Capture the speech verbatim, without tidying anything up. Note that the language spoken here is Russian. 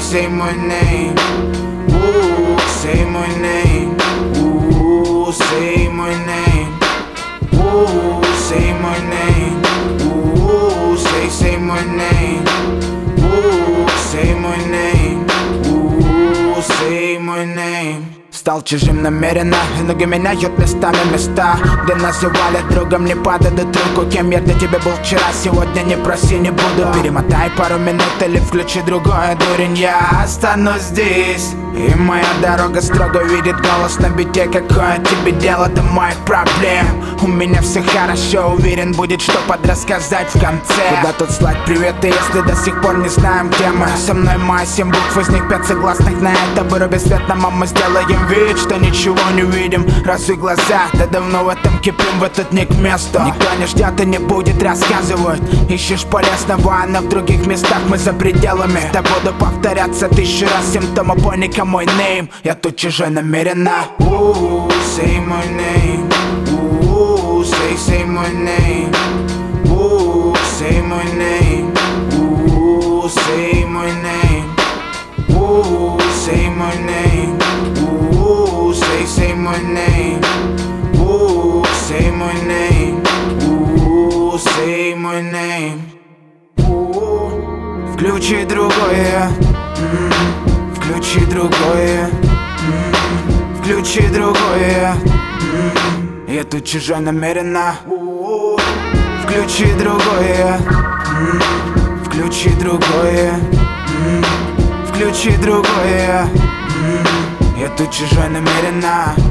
say my name. Ooh, say my name. Ooh, say my name. Ooh, say my name. Ooh, say, say my name. Ooh, say my name. Ooh, say my name. Стал чужим намеренно, ноги меняют местами места, где называли другом, не падает руку. Кем я для тебя был вчера, сегодня не проси, не буду. Перемотай пару минут или включи другое, дурень. Я останусь здесь, и моя дорога строго видит голос на бите. Какое тебе дело до моих проблем? У меня все хорошо, уверен, будет что подрассказать в конце. Куда тут слать приветы, если до сих пор не знаем, где мы? Со мной мои семь букв, из них пять согласных. На это выруби свет, на маму сделаем вид, что ничего не видим. Разуй глаза, да давно в этом кипим, в этот не к месту. Никто не ждет и не будет рассказывать. Ищешь полезного, но в других местах мы за пределами. Да буду повторяться тысячу раз, симптомы паника мой name. Я тут чужой намеренно. Ooh, say my name. Ooh, say, say my name. Ooh, say my name. Ooh, say my name. Ooh, say my name. Ooh, say, say my name. Ooh, say my name. Ooh, say my name. Ooh. Включи другое. Mm-hmm. Включи другое. Mm-hmm. Включи другое. Mm-hmm. Я тут чужой намеренно. Ooh. Включи другое. Mm-hmm. Включи другое. Mm-hmm. Включи другое. Mm-hmm. Я тут чужой намеренно.